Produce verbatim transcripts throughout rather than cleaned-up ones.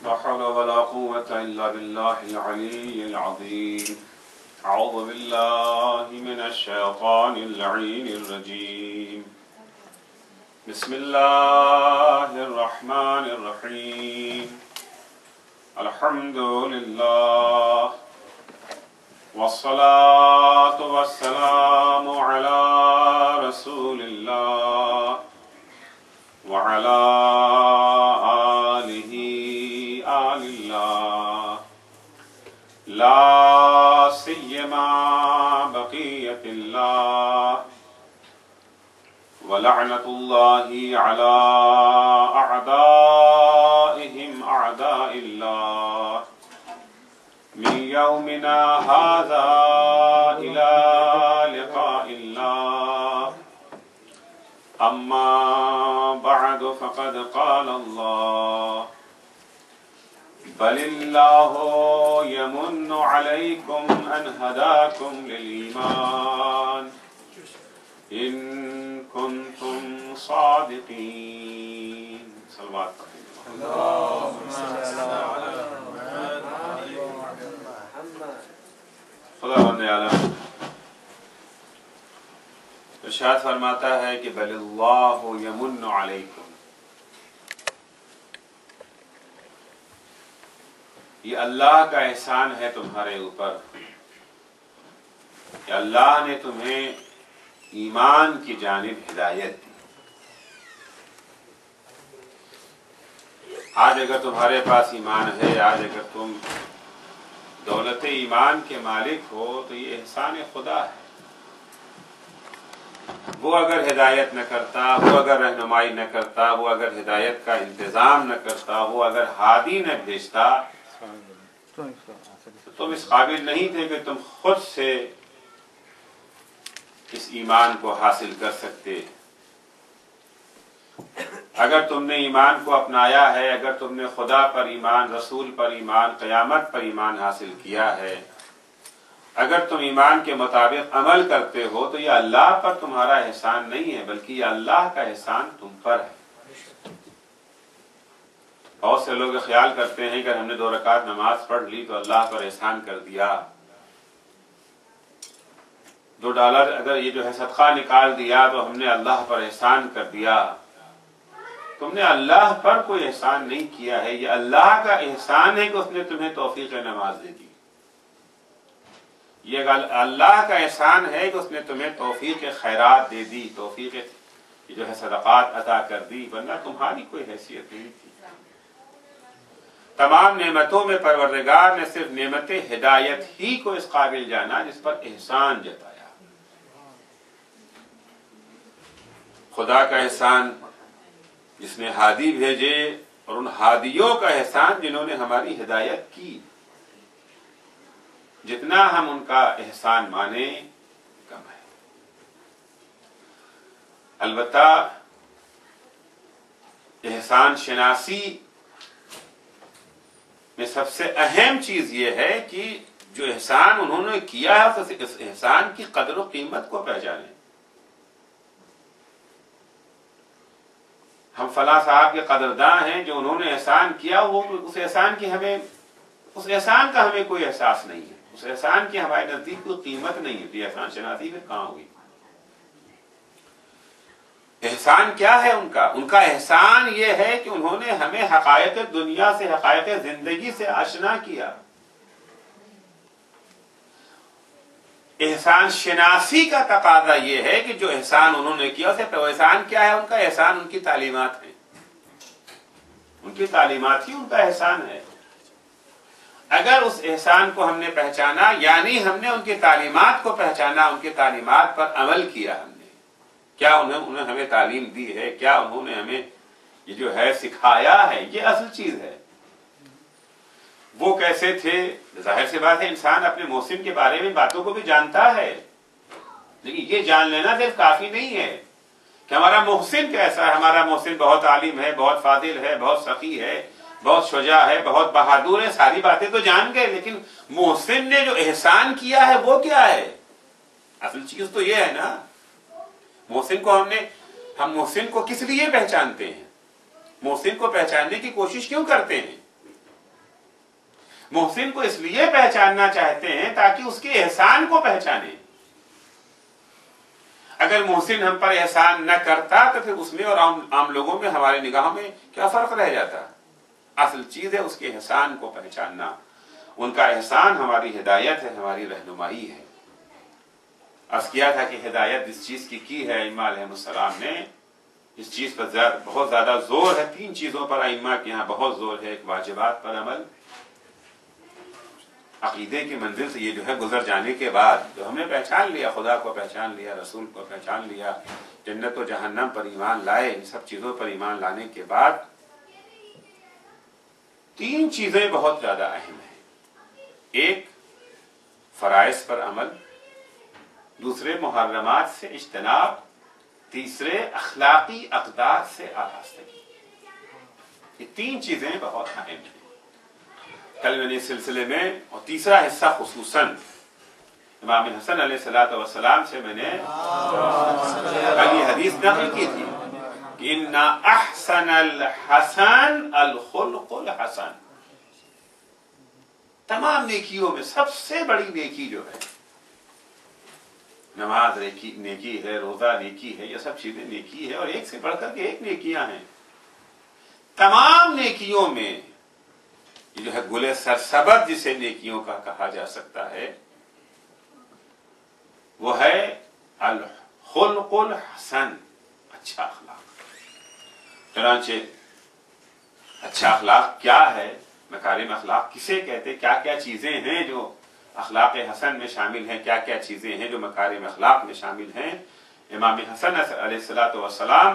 لا حول ولا قوة إلا بالله العلي العظيم. أعوذ بالله من الشيطان اللعين الرجيم. بسم الله الرحمن الرحيم. الحمد لله والصلاة والسلام على رسول الله وعلى آله آل الله لا سيما بقية الله ولعنة الله على أعدائهم أعداء الله من يومنا هذا إلى لقاء الله. أما بعد فقد قال الله بل الله يمن عليكم أن هداكم للإيمان إن كنتم صادقين. صلوات اللهم صل على محمد. خداوند عالم ارشاد فرماتا ہے کہ بل اللہ یمن علیکم، یہ اللہ کا احسان ہے تمہارے اوپر کہ اللہ نے تمہیں ایمان کی جانب ہدایت دی. آج اگر تمہارے پاس ایمان ہے، آج اگر تم دولت ایمان کے مالک ہو تو یہ احسان خدا ہے. وہ اگر ہدایت نہ کرتا، وہ اگر رہنمائی نہ کرتا، وہ اگر ہدایت کا انتظام نہ کرتا، وہ اگر ہادی نہ بھیجتا تو تم اس قابل نہیں تھے کہ تم خود سے اس ایمان کو حاصل کر سکتے. اگر تم نے ایمان کو اپنایا ہے، اگر تم نے خدا پر ایمان، رسول پر ایمان، قیامت پر ایمان حاصل کیا ہے، اگر تم ایمان کے مطابق عمل کرتے ہو تو یہ اللہ پر تمہارا احسان نہیں ہے بلکہ یہ اللہ کا احسان تم پر ہے. بہت سے لوگ خیال کرتے ہیں کہ ہم نے دو رکعت نماز پڑھ لی تو اللہ پر احسان کر دیا، دو ڈالر اگر یہ جو ہے صدقہ نکال دیا تو ہم نے اللہ پر احسان کر دیا. تم نے اللہ پر کوئی احسان نہیں کیا ہے، یہ اللہ کا احسان ہے کہ اس نے تمہیں توفیق نماز دے دی. یہ اللہ کا احسان ہے کہ اس نے تمہیں توفیق خیرات دے دی، توفیق جو ہے صدقات عطا کر دی، ورنہ تمہاری کوئی حیثیت نہیں تھی. تمام نعمتوں میں پروردگار نے صرف نعمت ہدایت ہی کو اس قابل جانا جس پر احسان جتایا. خدا کا احسان جس نے ہادی بھیجے اور ان ہادیوں کا احسان جنہوں نے ہماری ہدایت کی. جتنا ہم ان کا احسان مانیں کم ہے. البتہ احسان شناسی میں سب سے اہم چیز یہ ہے کہ جو احسان انہوں نے کیا ہے اس احسان کی قدر و قیمت کو پہچانیں. ہم فلاں صاحب کے قدرداں ہیں، جو انہوں نے احسان کیا وہ اس احسان کی ہمیں اس احسان کا ہمیں کوئی احساس نہیں ہے، اس احسان کی ہمارے نزدیک کوئی قیمت نہیں ہوتی. احسان شناسی پھر کہاں ہوئی؟ احسان کیا ہے ان کا؟ ان کا احسان یہ ہے کہ انہوں نے ہمیں حقائق دنیا سے، حقائق زندگی سے آشنا کیا. احسان شناسی کا تقاضا یہ ہے کہ جو احسان انہوں نے کیا اسے تو احسان کیا ہے ان کا؟ احسان ان کی تعلیمات ہے. ان کی تعلیمات ہی ان کا احسان ہے. اگر اس احسان کو ہم نے پہچانا، یعنی ہم نے ان کی تعلیمات کو پہچانا، ان کی تعلیمات پر عمل کیا، ہم نے کیا انہیں انہیں ہمیں تعلیم دی ہے، کیا انہوں نے ہمیں یہ جو ہے سکھایا ہے، یہ اصل چیز ہے. وہ کیسے تھے؟ ظاہر سی بات ہے انسان اپنے محسن کے بارے میں باتوں کو بھی جانتا ہے، لیکن یہ جان لینا صرف کافی نہیں ہے کہ ہمارا محسن کیسا ہے. ہمارا محسن بہت عالم ہے، بہت فاضل ہے، بہت سخی ہے، بہت شجاع ہے، بہت بہادر ہے. ساری باتیں تو جان گئے، لیکن محسن نے جو احسان کیا ہے وہ کیا ہے؟ اصل چیز تو یہ ہے نا. محسن کو ہم نے ہم محسن کو کس لیے پہچانتے ہیں؟ محسن کو پہچاننے کی کوشش کیوں کرتے ہیں؟ محسن کو اس لیے پہچاننا چاہتے ہیں تاکہ اس کے احسان کو پہچانے. اگر محسن ہم پر احسان نہ کرتا تو پھر اس میں اور عام, عام لوگوں میں ہماری نگاہوں میں کیا فرق رہ جاتا؟ اصل چیز ہے اس کے احسان کو پہچاننا. ان کا احسان ہماری ہدایت ہے, ہماری رہنمائی ہے. عرض کیا تھا کہ ہدایت جس چیز کی کی ہے ائمہ علیہ السلام نے, اس چیز پر بہت زیادہ زور ہے. تین چیزوں پر ائمہ کے یہاں بہت زور ہے. ایک واجبات پر عمل, عقیدے کی منزل سے یہ جو ہے گزر جانے کے بعد جو ہم نے پہچان لیا, خدا کو پہچان لیا, رسول کو پہچان لیا, جنت و جہنم پر ایمان لائے, ان سب چیزوں پر ایمان لانے کے بعد تین چیزیں بہت زیادہ اہم ہیں. ایک فرائض پر عمل, دوسرے محرمات سے اجتناب, تیسرے اخلاقی اقدار سے آراستگی. یہ تین چیزیں بہت اہم ہیں. کل میں نے اس سلسلے میں, اور تیسرا حصہ خصوصاً امام حسن علیہ الصلوۃ والسلام سے میں نے کل یہ حدیث نقل کی تھی کہ ان احسن الحسن الخلق الحسن. تمام نیکیوں میں سب سے بڑی نیکی جو ہے, نماز نیکی ہے, روزہ نیکی ہے, یہ سب چیزیں نیکی ہے, اور ایک سے بڑھ کر کے ایک نیکیاں ہیں. تمام نیکیوں میں یہ جو ہے گلے سرسبد جسے نیکیوں کا کہا جا سکتا ہے وہ ہے الخلق الحسن, اچھا اخلاق. چنانچہ اچھا اخلاق کیا ہے, مکارم اخلاق کسے کہتے, کیا کیا چیزیں ہیں جو اخلاق حسن میں شامل ہیں, کیا کیا چیزیں ہیں جو مکارم اخلاق میں شامل ہیں. امام حسن علیہ الصلوۃ والسلام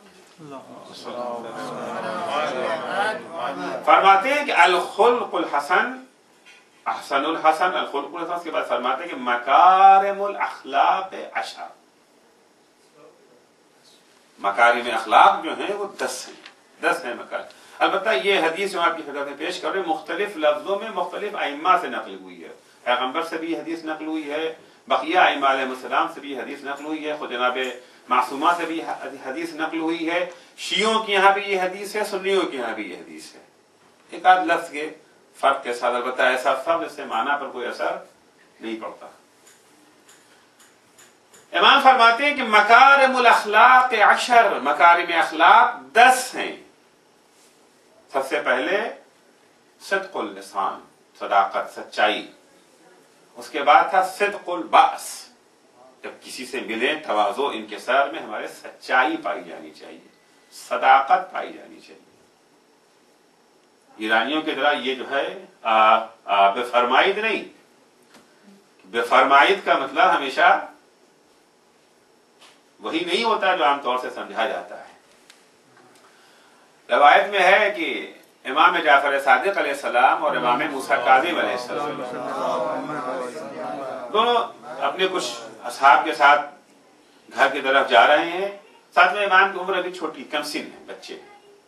فرماتے ہیں کہ الخلق الحسن, احسن الحسن, الخلق الحسن کے بعد فرماتے ہیں کہ مکارم الاخلاق عشر. مکارم اخلاق جو ہیں وہ دس ہیں, دس ہیں مکارم. البتہ یہ حدیث جو آپ کی خدمت میں پیش کر رہے ہیں مختلف لفظوں میں مختلف ائمہ سے نقل ہوئی ہے. پیغمبر سے بھی حدیث نقل ہوئی ہے, بقیہ ائمہ علیہ السلام سے بھی حدیث نقل ہوئی ہے, خود جناب معصومہ سے بھی حدیث نقل ہوئی ہے. شیعوں کے یہاں بھی یہ حدیث ہے, سنیوں کے یہاں بھی یہ حدیث ہے. ایک آدھ لفظ کے فرق کے ساتھ, البتہ ایسا فرق جس سے معنی پر کوئی اثر نہیں پڑتا. امام فرماتے ہیں کہ مکارم الاخلاق عشر, مکارم اخلاق دس ہیں. سب سے پہلے صدق اللسان, صداقت, سچائی. اس کے بعد تھا صدق البأس, جب کسی سے ملیں تواضع انکسار میں ہمارے سچائی پائی جانی چاہیے, صداقت پائی جانی چاہیے. ایرانیوں کی طرح یہ جو ہے بے فرمائید نہیں. بے فرمائید کا مطلب ہمیشہ وہی نہیں ہوتا جو عام طور سے سمجھا جاتا ہے. روایت میں ہے کہ امام جعفر صادق علیہ السلام اور امام موسیٰ کاظم علیہ السلام دونوں اپنے کچھ اصحاب کے ساتھ گھر کی طرف جا رہے ہیں. ساتھ میں امام کی عمر ابھی چھوٹی, کم سن ہے, بچے.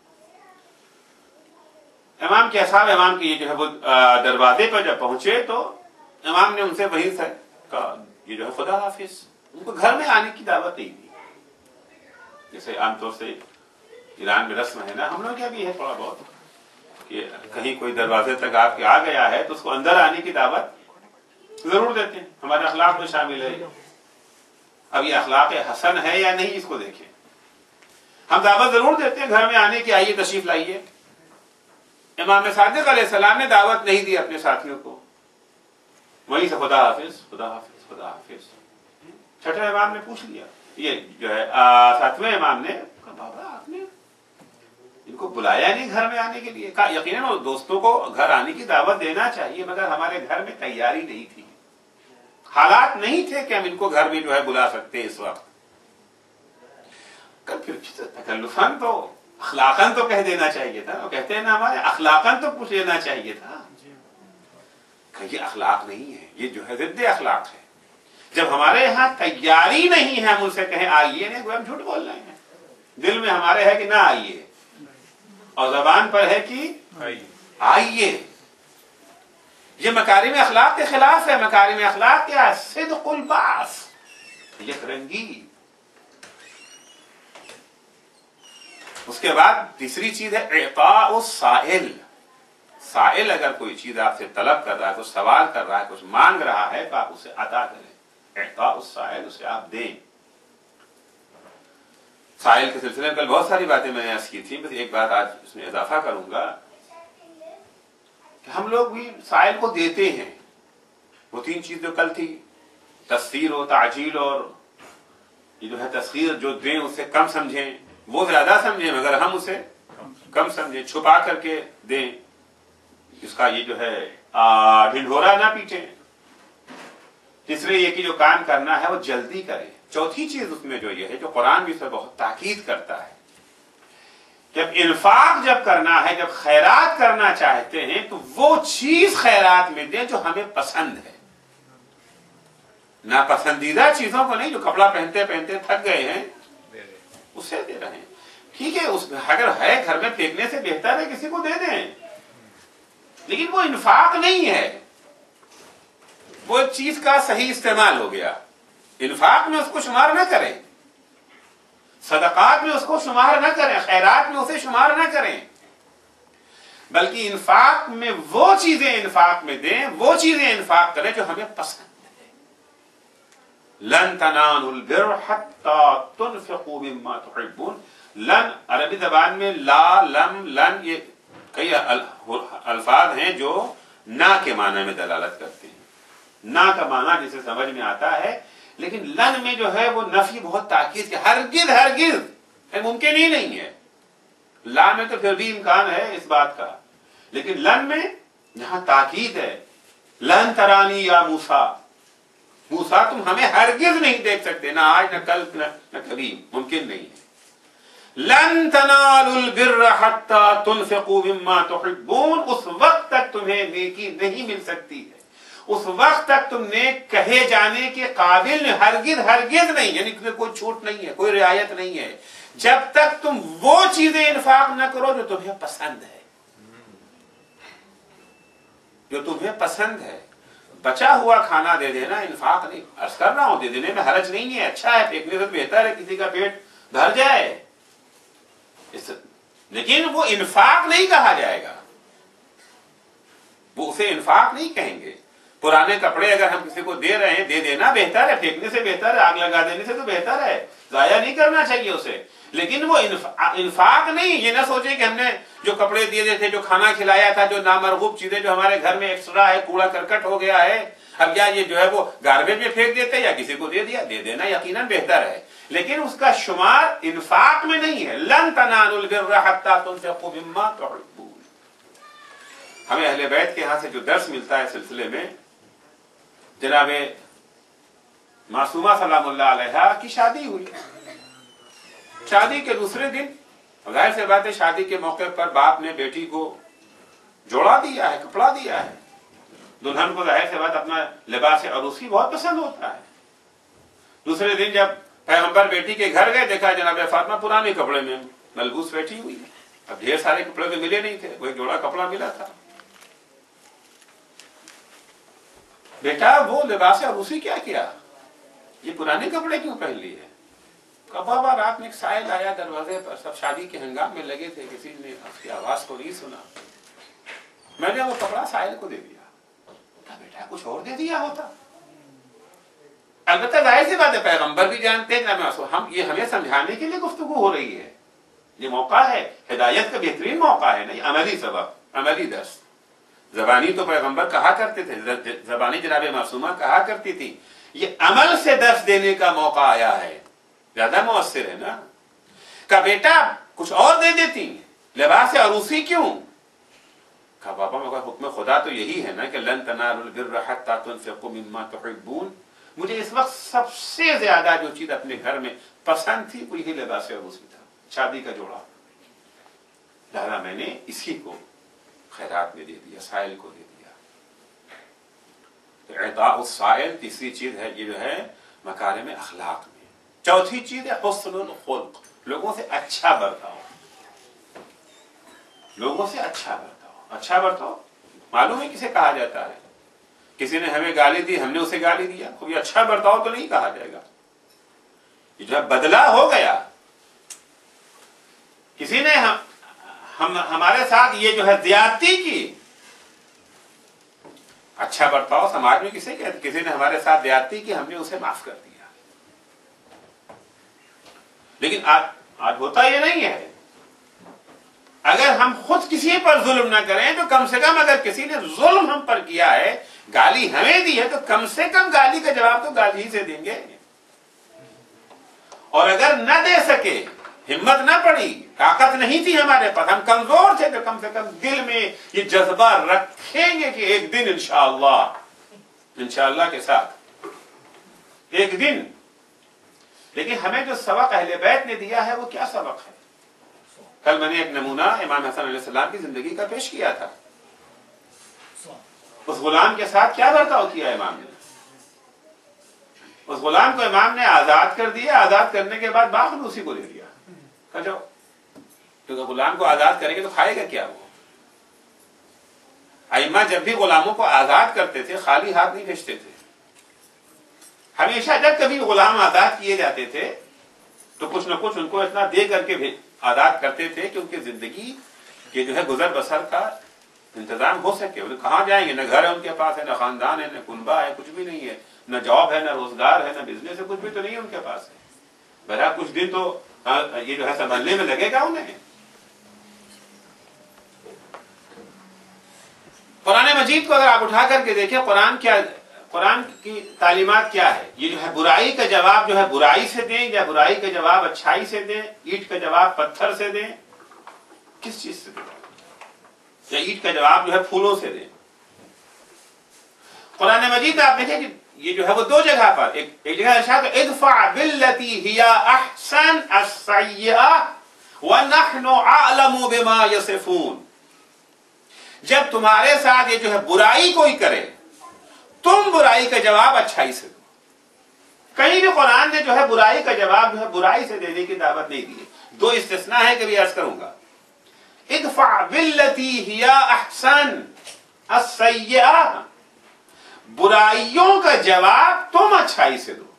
امام کے اصحاب امام کی یہ جو ہے وہ دروازے پر جب پہنچے تو امام نے ان سے وہی سے کہا یہ جو ہے خدا حافظ. ان کو گھر میں آنے کی دعوت نہیں دی. جیسے عام طور سے ایران میں رسم ہے نا, ہم لوگ کیا بھی ہے تھوڑا بہت, کہ کہیں کوئی دروازے تک آپ کے آ گیا ہے تو اس کو اندر آنے کی دعوت ضرور دیتے ہیں. ہمارے اخلاق میں شامل ہے. اب یہ اخلاق حسن ہے یا نہیں اس کو دیکھیں. ہم دعوت ضرور دیتے ہیں گھر میں آنے کی, آئیے تشریف لائیے. امام صادق علیہ السلام نے دعوت نہیں دی اپنے ساتھیوں کو, وہیں سے خدا حافظ خدا حافظ خدا حافظ. چھٹے امام نے پوچھ لیا, یہ جو ہے ساتویں امام نے کہا بابا آپ نے ان کو بلایا نہیں گھر میں آنے کے لیے. کہا یقیناً دوستوں کو گھر آنے کی دعوت دینا چاہیے, مگر ہمارے گھر میں تیاری نہیں تھی, حالات نہیں تھے کہ ہم ان کو گھر میں جو ہے بلا سکتے اس وقت. پھر تکلفاً تو اخلاقاً تو کہہ دینا چاہیے تھا. وہ کہتے ہیں نا ہمارے اخلاقاً تو پوچھ لینا چاہیے تھا. کہ یہ اخلاق نہیں ہے, یہ جو ہے ضد اخلاق ہے. جب ہمارے ہاں تیاری نہیں ہے ہم ان سے کہیں آئیے, نہیں کوئی ہم جھوٹ بول رہے ہیں. دل میں ہمارے ہے کہ نہ آئیے, اور زبان پر ہے کہ آئیے. یہ مکارم اخلاق کے خلاف ہے. مکارم اخلاق کیا ہے؟ صدق الباس, یک رنگی. اس کے بعد تیسری چیز ہے اعطاء السائل, سائل اگر کوئی چیز آپ سے طلب کر رہا ہے، کچھ سوال کر رہا ہے، کچھ مانگ رہا ہے تو آپ اسے عطا کریں، اعطاء السائل، اسے آپ دیں۔ سائل کے سلسلے میں کل بہت ساری باتیں میں نے عرض کی تھی، بس ایک بات آج اس میں اضافہ کروں گا کہ ہم لوگ بھی سائل کو دیتے ہیں۔ وہ تین چیز جو کل تھی، تسخیر و تعجیل، اور یہ جو ہے تسخیر جو دیں اسے کم سمجھیں، وہ زیادہ سمجھیں مگر ہم اسے کم سمجھیں، چھپا کر کے دیں، اس کا یہ جو ہے ڈھنڈورا نہ پیٹیں۔ تیسرے یہ کہ جو کام کرنا ہے وہ جلدی کریں۔ چوتھی چیز اس میں جو یہ ہے، جو قرآن بھی اس میں بہت تاکید کرتا ہے، جب انفاق جب کرنا ہے، جب خیرات کرنا چاہتے ہیں تو وہ چیز خیرات میں دیں جو ہمیں پسند ہے، ناپسندیدہ چیزوں کو نہیں۔ جو کپڑا پہنتے پہنتے تھک گئے ہیں اسے دے رہے ہیں، ٹھیک ہے، اس اگر ہے گھر میں پھینکنے سے بہتر ہے کسی کو دے دیں، لیکن وہ انفاق نہیں ہے، وہ ایک چیز کا صحیح استعمال ہو گیا۔ انفاق میں اس کو شمار نہ کریں، صدقات میں اس کو شمار نہ کریں، خیرات میں اسے شمار نہ کریں، بلکہ انفاق میں وہ چیزیں انفاق میں دیں، وہ چیزیں انفاق کریں جو ہمیں پسند ہے۔ لن تنالوا البر حتى تنفقوا مما تحبون۔ لن عربی زبان میں لا، لم، لن، یہ کئی الفاظ ہیں جو نہ کے معنی میں دلالت کرتے ہیں۔ نہ کا معنی جسے سمجھ میں آتا ہے، لیکن لن میں جو ہے وہ نفی بہت تاکید کے، ہرگز ہرگز ممکن ہی نہیں ہے۔ لا میں تو پھر بھی امکان ہے اس بات کا، لیکن لن میں یہاں تاکید ہے۔ لن ترانی یا موسیٰ، موسیٰ تم ہمیں ہرگز نہیں دیکھ سکتے، نہ آج، نہ کل، نہ کبھی، ممکن نہیں ہے۔ لن تنالوا البر حتى تنفقوا مما تحبون، اس وقت تک تمہیں نیکی نہیں مل سکتی ہے، اس وقت تک تم نیک کہے جانے کے قابل ہرگز ہرگز نہیں، یعنی کوئی چھوٹ نہیں ہے، کوئی رعایت نہیں ہے، جب تک تم وہ چیزیں انفاق نہ کرو جو تمہیں پسند ہے، جو تمہیں پسند ہے۔ بچا ہوا کھانا دے دینا انفاق نہیں، عرض کر رہا ہوں، دے دینے میں حرج نہیں ہے، اچھا ہے، پھینکنے سے بہتر ہے کسی کا پیٹ بھر جائے، لیکن وہ انفاق نہیں کہا جائے گا، وہ اسے انفاق نہیں کہیں گے۔ پرانے کپڑے اگر ہم کسی کو دے رہے ہیں، دے دینا بہتر ہے، پھینکنے سے بہتر ہے، آگ لگا دینے سے تو بہتر ہے، ضائع نہیں کرنا چاہیے اسے، لیکن وہ انفاق نہیں۔ یہ نہ سوچیں کہ ہم نے جو کپڑے دیے تھے، جو کھانا کھلایا تھا، جو نامرغوب چیزیں جو ہمارے گھر میں ایکسٹرا ہے، کوڑا کرکٹ ہو گیا ہے، اب یا یہ جو ہے وہ گاربیج میں پھینک دیتے یا کسی کو دے دیا، دے دینا یقیناً بہتر ہے، لیکن اس کا شمار انفاق میں نہیں ہے۔ لن تنالوا البر حتى تنفقوا مما تحبون۔ ہمیں اہل بیت کے ہاں سے جو درس ملتا ہے سلسلے میں، جناب معصومہ سلام اللہ علیہا کی شادی ہوئی، شادی کے دوسرے دن ظاہر سی بات ہے شادی کے موقع پر باپ نے بیٹی کو جوڑا دیا ہے، کپڑا دیا ہے، دلہن کو ظاہر سی بات اپنا لباس عروسی بہت پسند ہوتا ہے۔ دوسرے دن جب پیغمبر بیٹی کے گھر گئے، دیکھا جناب فاطمہ پرانے کپڑے میں ملبوس بیٹھی ہوئی ہے، اب ڈھیر سارے کپڑے تو ملے نہیں تھے، وہ ایک جوڑا کپڑا ملا تھا۔ بیٹا وہ لباس عروسی کیا کیا، یہ پرانے کپڑے کیوں پہن لی ہے؟ بابا رات میں ایک سائل آیا دروازے پر، سب شادی کے ہنگام میں لگے تھے، کسی نے اس کی آواز کو نہیں سنا، میں نے وہ کپڑا سائل کو دے دیا۔ بیٹا کچھ اور دے دیا ہوتا۔ البتہ ظاہر سی بات ہے پیغمبر بھی جانتے ہیں، ہم یہ ہمیں سمجھانے کے لیے گفتگو ہو رہی ہے، یہ موقع ہے ہدایت کا بہترین موقع ہے، نہیں عملی سبق، عملی درس۔ زبانی تو پیغمبر کہا کرتے تھے، زبانی جناب معصومہ کہا کرتی تھی، یہ عمل سے درس دینے کا موقع آیا ہے، زیادہ مؤثر ہے نا۔ کہا بیٹا کچھ اور دے دیتی، لباس عروسی کیوں؟ کہا بابا مگر حکم خدا تو یہی ہے نا کہ لن تنالوا البر حتى تنفقوا مما تحبون، مجھے اس وقت سب سے زیادہ جو چیز اپنے گھر میں پسند تھی وہ یہی لباس عروسی تھا، شادی کا جوڑا، لہذا میں نے اسی کو خیرات میں دے دیا، سائل کو دے دیا۔ تو اعطاء السائل تیسری چیز ہے، یہ جو ہے مکارم اخلاق میں۔ چوتھی چیز ہے حسن الخلق، لوگوں سے اچھا برتاؤ، لوگوں سے اچھا برتاؤ۔ اچھا برتاؤ معلوم ہے کسے کہا جاتا ہے؟ کسی نے ہمیں گالی دی، ہم نے اسے گالی دیا، کوئی اچھا برتاؤ تو نہیں کہا جائے گا، یہ جو ہے بدلہ ہو گیا۔ کسی نے ہم ہم ہمارے ساتھ یہ جو ہے زیادتی کی، اچھا برتاؤ سماج میں کسے کہتے؟ کسی نے ہمارے ساتھ زیادتی کی، ہم نے اسے معاف کر دیا. لیکن آج آج ہوتا یہ نہیں ہے. اگر ہم خود کسی پر ظلم نہ کریں تو کم سے کم اگر کسی نے ظلم ہم پر کیا ہے، گالی ہمیں دی ہے، تو کم سے کم گالی کا جواب تو گالی ہی سے دیں گے. اور اگر نہ دے سکے، ہمت نہ پڑی، طاقت نہیں تھی ہمارے پاس، ہم کمزور تھے، تو کم سے کم دل میں یہ جذبہ رکھیں گے کہ ایک دن انشاءاللہ انشاءاللہ کے ساتھ ایک دن. لیکن ہمیں جو سبق اہل بیت نے دیا ہے وہ کیا سبق ہے؟ کل میں نے ایک نمونہ امام حسن علیہ السلام کی زندگی کا پیش کیا تھا. اس غلام کے ساتھ کیا برتاؤ کیا امام نے؟ اس غلام کو امام نے آزاد کر دیا. آزاد کرنے کے بعد باخود اسی کو لے لیا. کہا جاؤ، کیونکہ غلام کو آزاد کریں گے تو کھائے گا کیا وہ؟ ائمہ جب بھی غلاموں کو آزاد کرتے تھے خالی ہاتھ نہیں بھیجتے تھے. ہمیشہ جب کبھی غلام آزاد کیے جاتے تھے تو کچھ نہ کچھ ان کو اتنا دے کر کے آزاد کرتے تھے کہ ان کی زندگی کے جو ہے گزر بسر کا انتظام ہو سکے. وہ کہاں جائیں گے؟ نہ گھر ہے ان کے پاس، ہے نہ خاندان ہے، نہ کنبہ ہے، کچھ بھی نہیں ہے، نہ جاب ہے، نہ روزگار ہے، نہ بزنس ہے، کچھ بھی تو نہیں ہے ان کے پاس. بہرحال کچھ دن تو یہ جو ہے سنبھلنے میں لگے گا انہیں. قرآن مجید کو اگر آپ اٹھا کر کے دیکھیں، قرآن کیا قرآن کی تعلیمات کیا ہے؟ یہ جو ہے برائی کا جواب جو ہے برائی سے دیں، یا برائی کا جواب اچھائی سے دیں، اینٹ کا جواب پتھر سے دیں، کس چیز سے دیں؟ یا اینٹ کا جواب جو ہے پھولوں سے دیں. قرآن مجید آپ دیکھیں کہ یہ جو ہے وہ دو جگہ پر، ایک ایک جگہ ارشاد ادفع باللتی ہی احسن السیئہ ونحن اعلم بما یصفون. جب تمہارے ساتھ یہ جو ہے برائی کوئی کرے، تم برائی کا جواب اچھائی سے دو. کہیں بھی قرآن نے جو ہے برائی کا جواب جو ہے برائی سے دینے کی دعوت نہیں دی. دو استثناء ہے کہ بھی عرض کروں گا. ادفع باللتی ہی احسن السیئہ، برائیوں کا جواب تم اچھائی سے دو.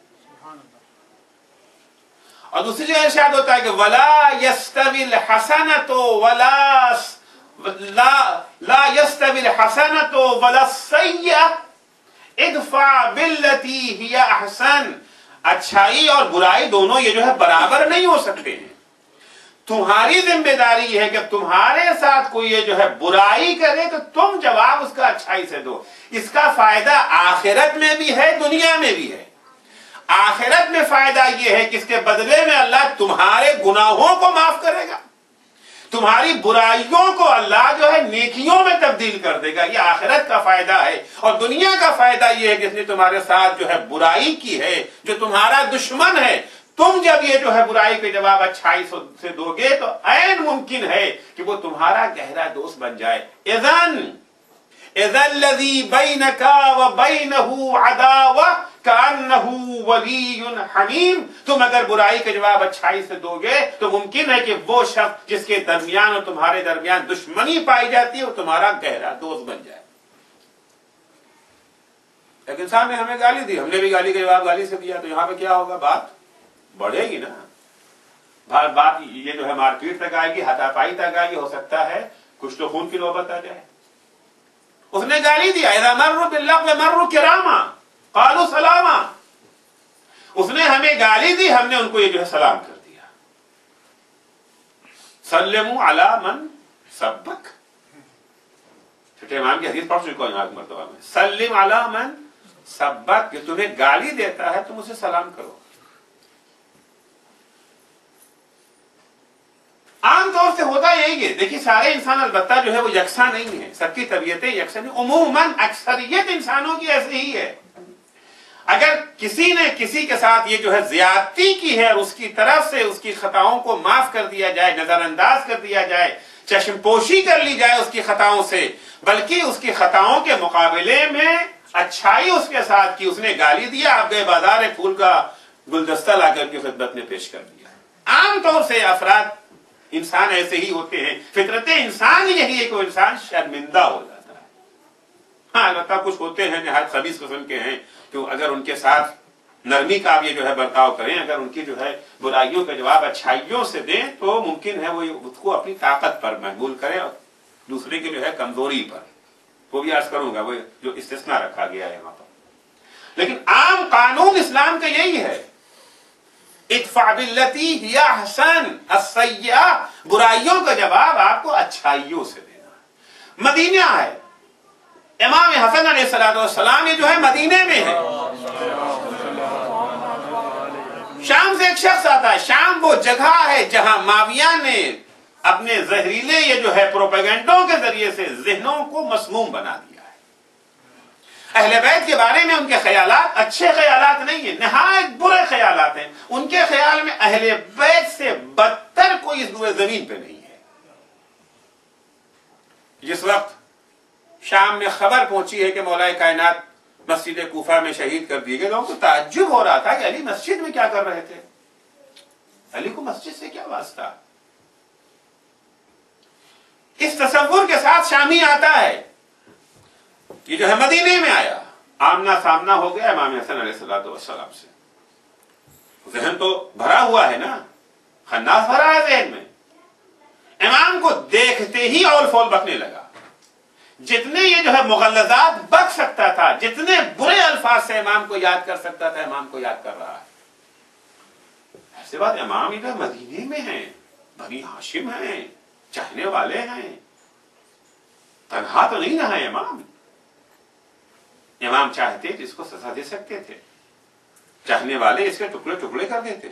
اور دوسری جگہ ارشاد ہوتا ہے کہ ولا یستوی الحسنۃ ولا لا لا یستوی الحسنۃ ولا السیئہ ادفع باللتی ہی احسن. اچھائی اور برائی دونوں یہ جو ہے برابر نہیں ہو سکتے ہیں. تمہاری ذمہ داری ہے کہ تمہارے ساتھ کوئی یہ جو ہے برائی کرے تو تم جواب اس کا اچھائی سے دو. اس کا فائدہ آخرت میں بھی ہے، دنیا میں بھی ہے. آخرت میں فائدہ یہ ہے کہ اس کے بدلے میں اللہ تمہارے گناہوں کو معاف کرے گا، تمہاری برائیوں کو اللہ جو ہے نیکیوں میں تبدیل کر دے گا. یہ آخرت کا فائدہ ہے. اور دنیا کا فائدہ یہ ہے کہ اس نے تمہارے ساتھ جو ہے برائی کی ہے، جو تمہارا دشمن ہے، تم جب یہ جو ہے برائی کے جواب اچھائی سے دو گے تو عین ممکن ہے کہ وہ تمہارا گہرا دوست بن جائے. اذن اذا الذی بینک وبینہ عداوہ کأنہ ولی حمیم. تم اگر برائی کے جواب اچھائی سے دو گے تو ممکن ہے کہ وہ شخص جس کے درمیان اور تمہارے درمیان دشمنی پائی جاتی ہے وہ تمہارا گہرا دوست بن جائے. ایک انسان نے ہمیں گالی دی، ہم نے بھی گالی کا جواب گالی سے دیا، تو یہاں پہ کیا ہوگا؟ بات بڑھے گی نا. بات یہ جو ہے مار پیٹ تک آئے گی، ہاتھا پائی تک آئے گی، ہو سکتا ہے کچھ تو خون کی نوبت آ جائے. اس نے گالی دیا، اذا مروا باللغو مروا کراما قالوا سلاما. اس نے ہمیں گالی دی، ہم نے ان کو یہ جو ہے سلام کر دیا. سلموا علی من سبک. چھٹے امام کی حدیث پڑھ چکا ہوں یہاں مرتبہ میں. سلم علی من سبک، کہ تمہیں گالی دیتا ہے تم اسے سلام کرو. عام طور سے ہوتا یہی ہے. دیکھیے سارے انسان البتہ جو ہے وہ یکساں نہیں ہیں، سب کی طبیعتیں یکساں نہیں. عموماً اکثریت انسانوں کی ایسے ہی ہے. اگر کسی نے کسی کے ساتھ یہ جو ہے زیادتی کی ہے اور اس کی طرف سے اس کی خطاؤں کو معاف کر دیا جائے، نظر انداز کر دیا جائے، چشم پوشی کر لی جائے اس کی خطاؤں سے، بلکہ اس کی خطاؤں کے مقابلے میں اچھائی اس کے ساتھ کی، اس نے گالی دیا، آپ گئے بازار ایک پھول کا گلدستہ لا کر کی خدمت میں پیش کر دیا. عام طور سے افراد انسان ایسے ہی ہوتے ہیں. فطرت انسان یہی ہے کہ وہ انسان شرمندہ ہو جاتا ہے. ہاں البتہ کچھ ہوتے ہیں نہایت خبیث قسم کے ہیں کہ اگر ان کے ساتھ نرمی کا آپ یہ جو ہے برتاؤ کریں، اگر ان کی جو ہے برائیوں کا جواب اچھائیوں سے دیں تو ممکن ہے وہ اس کو اپنی طاقت پر محمول کریں اور دوسرے کی جو ہے کمزوری پر. وہ بھی عرض کروں گا، وہ جو استثناء رکھا گیا ہے یہاں پر، لیکن عام قانون اسلام کا یہی ہے، ادفع باللتی ہی احسن السیئہ، برائیوں کا جواب آپ کو اچھائیوں سے دینا ہے۔ مدینہ ہے، امام حسن علیہ الصلوۃ والسلام یہ جو ہے مدینے میں ہے، شام سے ایک شخص آتا ہے، شام وہ جگہ ہے جہاں معاویہ نے اپنے زہریلے یہ جو ہے پروپیگنڈوں کے ذریعے سے ذہنوں کو مسموم بنا دیا ہے۔ اہل بیت کے بارے میں ان کے خیالات اچھے خیالات نہیں ہیں، نہایت برے خیالات ہیں، ان کے خیال میں اہل بیت سے بدتر کوئی اس روئے زمین پہ نہیں ہے۔ جس وقت شام میں خبر پہنچی ہے کہ مولا کائنات مسجد کوفہ میں شہید کر دیے گئے، لوگوں کو تعجب ہو رہا تھا کہ علی مسجد میں کیا کر رہے تھے، علی کو مسجد سے کیا واسطہ۔ اس تصور کے ساتھ شامی آتا ہے، یہ جو ہے مدینے میں آیا، آمنا سامنا ہو گیا امام حسن علیہ الصلوۃ والسلام سے، ذہن تو بھرا ہوا ہے نا، خناس بھرا ہے ذہن میں، امام کو دیکھتے ہی اول فول بکنے لگا، جتنے یہ جو ہے مغلظات بک سکتا تھا، جتنے برے الفاظ سے امام کو یاد کر سکتا تھا امام کو یاد کر رہا ہے۔ ایسے بات امام ادھر مدینے میں ہیں، بنی ہاشم ہیں، چاہنے والے ہیں، تنہا تو نہیں رہا ہے امام۔ امام چاہتے تو اس کو سزا دے سکتے تھے، چاہنے والے اس کے ٹکڑے ٹکڑے کر دیتے،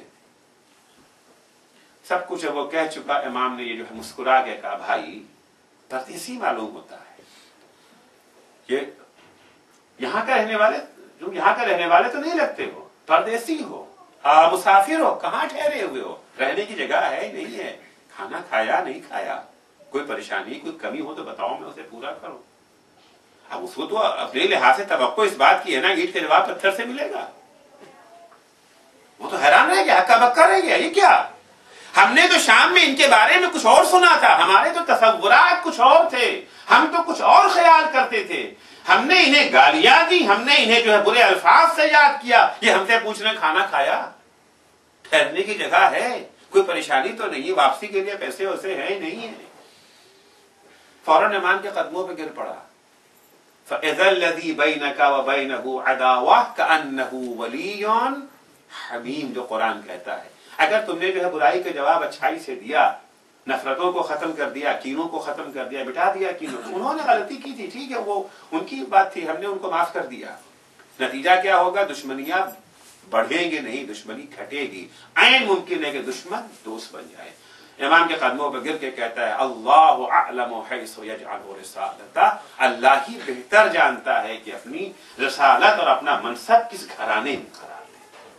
سب کچھ وہ کہہ چکا، امام نے یہ جو ہے مسکرا کے کہا، بھائی پردیسی معلوم ہوتا ہے، یہ یہاں کا رہنے والے، جو یہاں کا رہنے والے تو نہیں لگتے ہو، پردیسی ہو، مسافر ہو، کہاں ٹھہرے ہوئے ہو، رہنے کی جگہ ہے نہیں ہے، کھانا کھایا نہیں کھایا، کوئی پریشانی کوئی کمی ہو تو بتاؤ، میں اسے پورا کروں۔ اب اس کو تو اپنے لحاظ سے توقع اس بات کی ہے نا، اینٹ کے جواب پتھر سے ملے گا، وہ تو حیران رہ گیا، ہکا بکا رہ گیا، یہ کیا؟ ہم نے تو شام میں ان کے بارے میں کچھ اور سنا تھا، ہمارے تو تصورات کچھ اور تھے، ہم تو کچھ اور خیال کرتے تھے، ہم نے انہیں گالیاں دی، ہم نے انہیں جو ہے برے الفاظ سے یاد کیا، یہ ہم سے پوچھ رہے کھانا کھایا، ٹھہرنے کی جگہ ہے، کوئی پریشانی تو نہیں، واپسی کے لیے پیسے ویسے ہیں نہیں ہیں۔ فوراً امام کے قدموں پہ گر پڑا، فَإِذَا الَّذِي بَيْنَكَ وَبَيْنَهُ عَدَاوَةٌ كَأَنَّهُ وَلِيٌّ حَمِيمٌ، جو قرآن کہتا ہے اگر تم نے جو ہے برائی کے جواب اچھائی سے دیا، نفرتوں کو ختم کر دیا، کینوں کو ختم کر دیا، مٹا دیا کینوں، انہوں نے غلطی کی تھی، ٹھیک ہے، وہ ان کی بات تھی، ہم نے ان کو معاف کر دیا، نتیجہ کیا ہوگا؟ دشمنیاں بڑھیں گے نہیں، دشمنی گھٹے گی، عین ممکن ہے کہ دشمن دوست بن جائے۔ امام کے قدموں پہ گر کے کہتا ہے، اللہ اعلم حیث یجعل رسالتہ، اللہ ہی بہتر جانتا ہے کہ اپنی رسالت اور اپنا منصب کس گھرانے میں قرار دے۔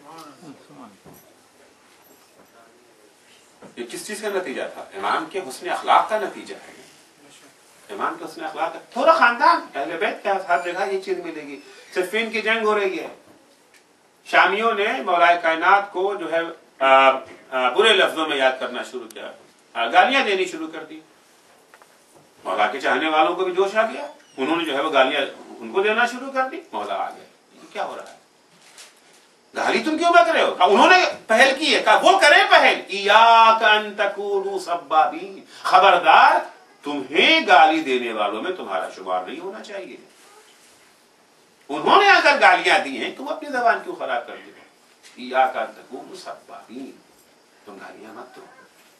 یہ کس چیز کا نتیجہ تھا؟ امام کے حسن اخلاق کا نتیجہ ہے، امام کے حسن اخلاق کا پورا خاندان اہل بیت کے ہر جگہ یہ چیز ملے گی۔ صفین کی جنگ ہو رہی ہے، شامیوں نے مولا کائنات کو جو ہے آ, آ, برے لفظوں میں یاد کرنا شروع کیا، آ, گالیاں دینی شروع کر دی، مولا کے چاہنے والوں کو بھی جوش آ گیا، انہوں نے جو ہے وہ گالیاں ان کو دینا شروع کر دی، مولا آ گئے، یہ کیا ہو رہا ہے، گالی تم کیوں بک رہے ہو؟ انہوں نے پہل کی ہے، کہا وہ کریں پہل، ایاک ان تکونوا سبابین، خبردار تمہیں گالی دینے والوں میں تمہارا شمار نہیں ہونا چاہیے، انہوں نے اگر گالیاں دی ہیں تم اپنی زبان کیوں خراب کر دے؟ ایاک ان تکونوا سبابین، تم گالیاں مت دو۔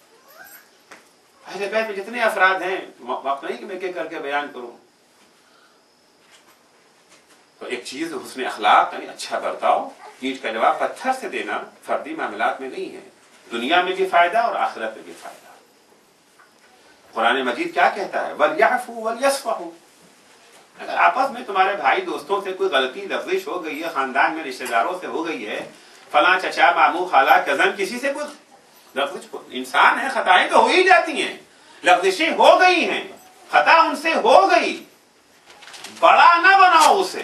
اہل بیت میں جتنے افراد ہیں، وقت نہیں کہ میں ایک کر کے بیان کروں، تو ایک چیز حسن اخلاق یعنی اچھا برتاؤ، اینٹ کا جواب پتھر سے دینا فردی معاملات میں نہیں ہے، دنیا میں بھی فائدہ اور آخرت میں بھی فائدہ۔ قرآن مجید کیا کہتا ہے؟ وَلْيَعْفُوا وَلْيَصْفَحُوا، اگر آپس میں تمہارے بھائی دوستوں سے کوئی غلطی لفظش ہو گئی ہے، خاندان میں رشتہ داروں سے ہو گئی ہے، فلاں چچا ماموں خالہ کزن کسی سے کوئی لفظش، انسان ہے، خطائیں تو ہو ہی جاتی ہیں، لفظشیں ہو گئی ہیں، خطا ان سے ہو گئی، بڑا نہ بناؤ اسے،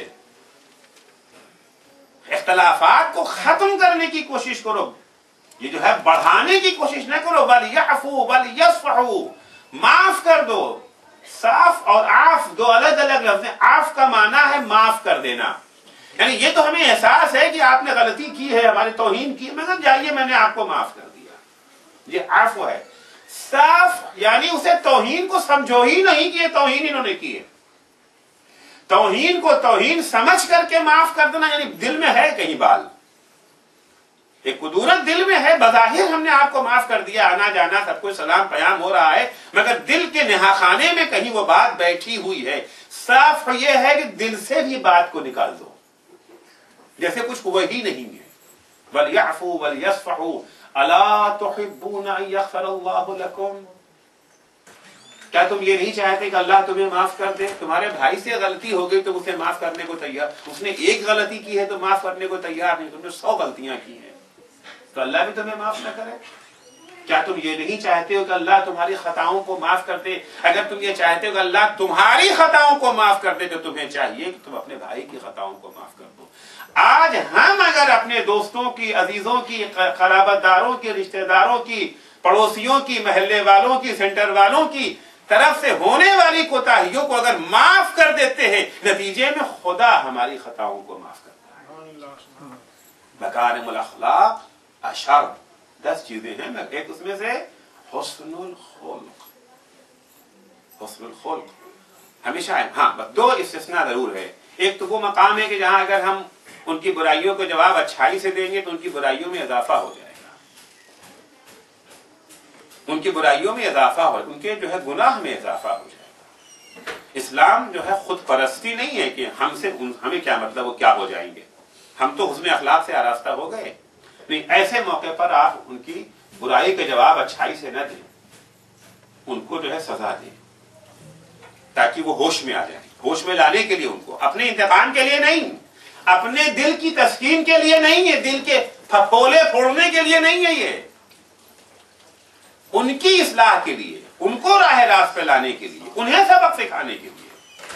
اختلافات کو ختم کرنے کی کوشش کرو، یہ جو ہے بڑھانے کی کوشش نہ کرو۔ وَلْيَعْفُوا وَلْيَصْفَحُوا، معاف کر دو، صاف اور عاف دو الگ الگ لفظ ہیں، عاف کا معنی ہے معاف کر دینا، یعنی یہ تو ہمیں احساس ہے کہ آپ نے غلطی کی ہے، ہماری توہین کی، مگر جائیے میں نے آپ کو معاف کر دیا، یہ عفو ہے۔ صاف یعنی اسے توہین کو سمجھو ہی نہیں کہ یہ توہین انہوں نے کی ہے، توہین کو توہین سمجھ کر کے معاف کر دینا یعنی دل میں ہے کہیں بال، ایک قدورت دل میں ہے، بظاہر ہم نے آپ کو معاف کر دیا، آنا جانا سب کوئی سلام پیام ہو رہا ہے، مگر دل کے نہاخانے میں کہیں وہ بات بیٹھی ہوئی ہے۔ صاف یہ ہے کہ دل سے بھی بات کو نکال دو جیسے کچھ ہوا ہی نہیں ہے۔ وَلْيَعْفُوا وَلْيَصْفَحُوا أَلَا تُحِبُّونَ أَن يَغْفِرَ اللَّهُ لَكُمْ، کیا تم یہ نہیں چاہتے کہ اللہ تمہیں معاف کر دے؟ تمہارے بھائی سے غلطی ہو گئی تو اسے معاف کرنے کو تیار، اس نے ایک غلطی کی ہے تو معاف کرنے کو تیار نہیں، تم نے سو غلطیاں کی ہیں تو اللہ بھی تمہیں معاف نہ کرے؟ کیا تم یہ نہیں چاہتے ہو کہ اللہ تمہاری خطاؤں کو معاف کر دے؟ اگر تم یہ چاہتے ہو کہ اللہ تمہاری خطاؤں کو معاف کر دے تو تمہیں چاہیے کہ تم اپنے بھائی کی خطاؤں کو معاف کر دو۔ آج ہم اگر اپنے دوستوں کی، عزیزوں کی، قرابت داروں کی، رشتہ داروں کی، پڑوسیوں کی، محلے والوں کی، سینٹر والوں کی طرف سے ہونے والی کوتاہیوں کو اگر معاف کر دیتے ہیں، نتیجے میں خدا ہماری خطاؤں کو معاف کرتا ہے۔ مکارم الاخلاق اشر، دس چیزیں ہیں، ایک اس میں سے حسن الخلق، حسن الخلق ہمیشہ ہے۔ ہاں بس دو استثناء ضرور ہے، ایک تو وہ مقام ہے کہ جہاں اگر ہم ان کی برائیوں کو جواب اچھائی سے دیں گے تو ان کی برائیوں میں اضافہ ہو جائے گا، ان کی برائیوں میں اضافہ ہو، ان کے جو ہے گناہ میں اضافہ ہو جائے گا۔ اسلام جو ہے خود پرستی نہیں ہے کہ ہم سے ہمیں کیا مطلب وہ کیا ہو جائیں گے، ہم تو حسن اخلاق سے آراستہ ہو گئے، نہیں ایسے موقع پر آپ ان کی برائی کے جواب اچھائی سے نہ دیں، ان کو جو ہے سزا دیں تاکہ وہ ہوش میں آ جائیں۔ ہوش میں لانے کے لیے ان کو، اپنے انتقام کے لیے نہیں، اپنے دل کی تسکین کے لیے نہیں ہے، دل کے پھپھولے پھوڑنے کے لیے نہیں ہے، یہ ان کی اصلاح کے لیے، ان کو راہ راست پہ لانے کے لیے، انہیں سبق سکھانے کے لیے۔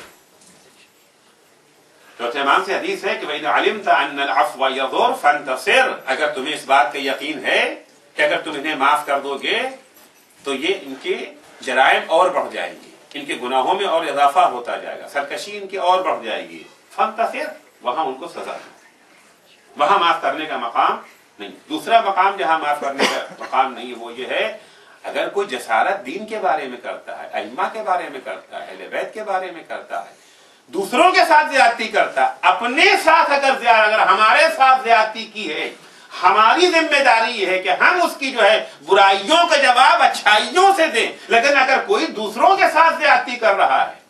چوتھے امام سے حدیث ہے کہ وَإِذَا عَلِمْتَ أَنَّ الْعَفْوَ يَضُرُّ فَانْتَصِرْ، اگر تمہیں اس بات کا یقین ہے کہ اگر تم انہیں معاف کر دو گے تو یہ ان کے جرائم اور بڑھ جائیں گے، ان کے گناہوں میں اور اضافہ ہوتا جائے گا، سرکشی ان کی اور بڑھ جائے گی، فَانْتَصِرْ، وہاں ان کو سزا دو، وہاں معاف کرنے کا مقام نہیں۔ دوسرا مقام جہاں معاف کرنے کا مقام نہیں وہ یہ ہے اگر کوئی جسارت دین کے بارے میں کرتا ہے، ائمہ کے بارے میں کرتا ہے، اہل بیت کے بارے میں کرتا ہے، دوسروں کے ساتھ زیادتی کرتا ہے، اپنے ساتھ اگر اگر ہمارے ساتھ زیادتی کی ہے، ہماری ذمہ داری یہ ہے کہ ہم اس کی جو ہے برائیوں کا جواب اچھائیوں سے دیں، لیکن اگر کوئی دوسروں کے ساتھ زیادتی کر رہا ہے،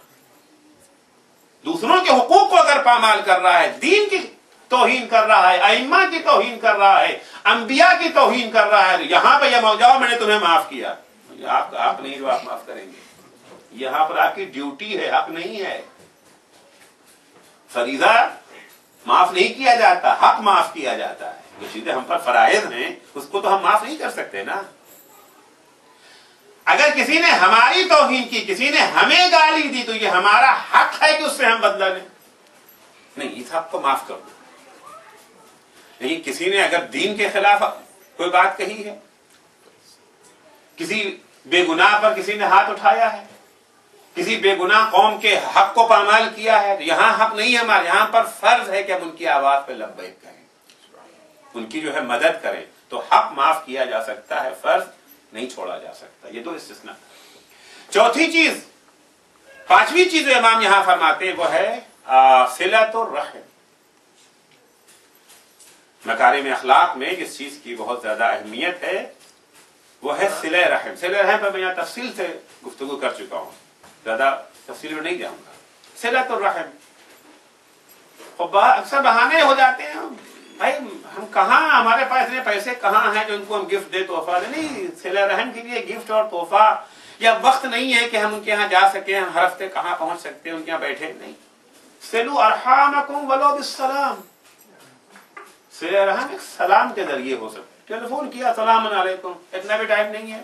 دوسروں کے حقوق کو اگر پامال کر رہا ہے، دین کی توہین کر رہا ہے، ائمہ کی توہین کر رہا ہے، انبیاء کی توہین کر رہا ہے، یہاں پہ یہ موجاؤ میں نے تمہیں معاف کیا، آپ آپ نہیں جو آپ معاف کریں گے، یہاں پر آپ کی ڈیوٹی ہے، حق نہیں ہے۔ فریضہ معاف نہیں کیا جاتا، حق معاف کیا جاتا ہے۔ جو چیزیں ہم پر فرائض ہیں اس کو تو ہم معاف نہیں کر سکتے نا۔ اگر کسی نے ہماری توہین کی، کسی نے ہمیں گالی دی تو یہ ہمارا حق ہے کہ اس سے ہم بدلہ لیں، نہیں اس حق کو معاف کر دو۔ نہیں کسی نے اگر دین کے خلاف کوئی بات کہی ہے، کسی بے گناہ پر کسی نے ہاتھ اٹھایا ہے، کسی بے گناہ قوم کے حق کو پامال کیا ہے، یہاں حق نہیں ہے ہمارے، یہاں پر فرض ہے کہ ہم ان کی آواز پہ لبیک کریں، ان کی جو ہے مدد کریں، تو حق معاف کیا جا سکتا ہے، فرض نہیں چھوڑا جا سکتا۔ یہ دو استثناء۔ چوتھی چیز، پانچویں چیز جو امام یہاں فرماتے ہیں وہ ہے صلۃ الرحم۔ مکارم اخلاق میں جس چیز کی بہت زیادہ اہمیت ہے وہ ہے صلہ رحم۔ صلہ رحم پر میں یہاں تفصیل سے گفتگو کر چکا ہوں، زیادہ تفصیل میں نہیں جاؤں گا۔ صلۃ الرحم، اکثر بہانے ہو جاتے ہیں، بھائی ہم کہاں، ہمارے پاس اتنے پیسے کہاں ہیں جو ان کو ہم گفٹ دے، تحفہ دے، نہیں، صلہ رحم کے لیے گفٹ اور تحفہ یا وقت نہیں ہے کہ ہم ان کے یہاں جا سکیں، ہم ہر ہفتے کہاں پہنچ سکتے ہیں ان کے یہاں بیٹھے، نہیں۔ صلوا ارحامکم ولو بالسلام، صلہ رحم ایک سلام کے ذریعے ہو سکتا ہے، ٹیلی فون کیا سلام علیکم، اتنا بھی ٹائم نہیں ہے۔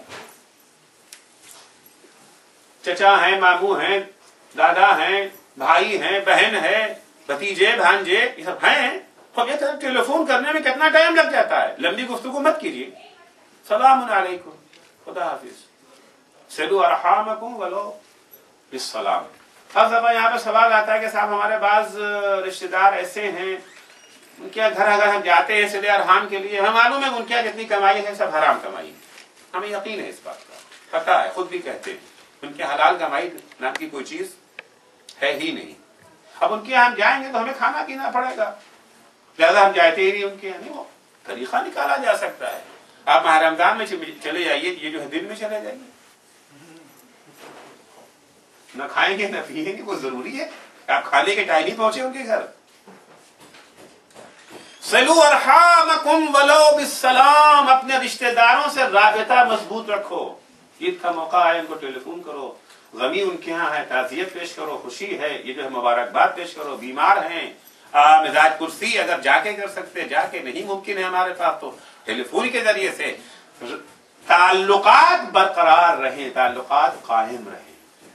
چچا ہیں، ماموں ہیں، دادا ہیں، بھائی ہیں، بہن ہے، بھتیجے بھانجے، یہ سب ہیں، خب یہ ٹیلی فون کرنے میں کتنا ٹائم لگ جاتا ہے، لمبی گفتگو مت کیجیے، سلام علیکم، خدا حافظ، صلوا ارحامکم ولو بالسلام۔ ہر دفعہ یہاں پہ سوال آتا ہے کہ صاحب ہمارے بعض رشتہ دار ایسے ہیں ان کے گھر اگر ہم جاتے ہیں صلہ ارحام کے لیے، ہم معلوم ہے ان کے جتنی کمائی ہے سب حرام کمائی ہے، ہمیں یقین ہے اس بات کا، پتہ ہے، خود بھی کہتے ہیں ان کے حلال کمائی نام کی کوئی چیز ہے ہی نہیں، अब उनके यहाँ हम जाएंगे तो हमें खाना पीना पड़ेगा, लिहाजा हम जाते ही नहीं उनके यहाँ। नहीं, वो तरीका निकाला जा सकता है। आप माह रमजान में चले जाइए, ये जो है दिन में चले जाइए, न खाएंगे न पिएंगे, वो जरूरी है? आप खाने के टाइम ही पहुंचे उनके घर। सलू अरहामकुम वलो बिस्सलाम, अपने रिश्तेदारों से राबिता मजबूत रखो। ईद का मौका है, उनको टेलीफोन करो, गमी उनके यहाँ है, ताज़ियत पेश करो, खुशी है, ये जो है मुबारकबाद पेश करो। बीमार हैं, मिजाज कुर्सी अगर जाके कर सकते, जाके नहीं मुमकिन है हमारे पास, तो टेलीफोन के जरिए से ताल्लुकात बरकरार रहे, ताल्लुकात कायम रहे।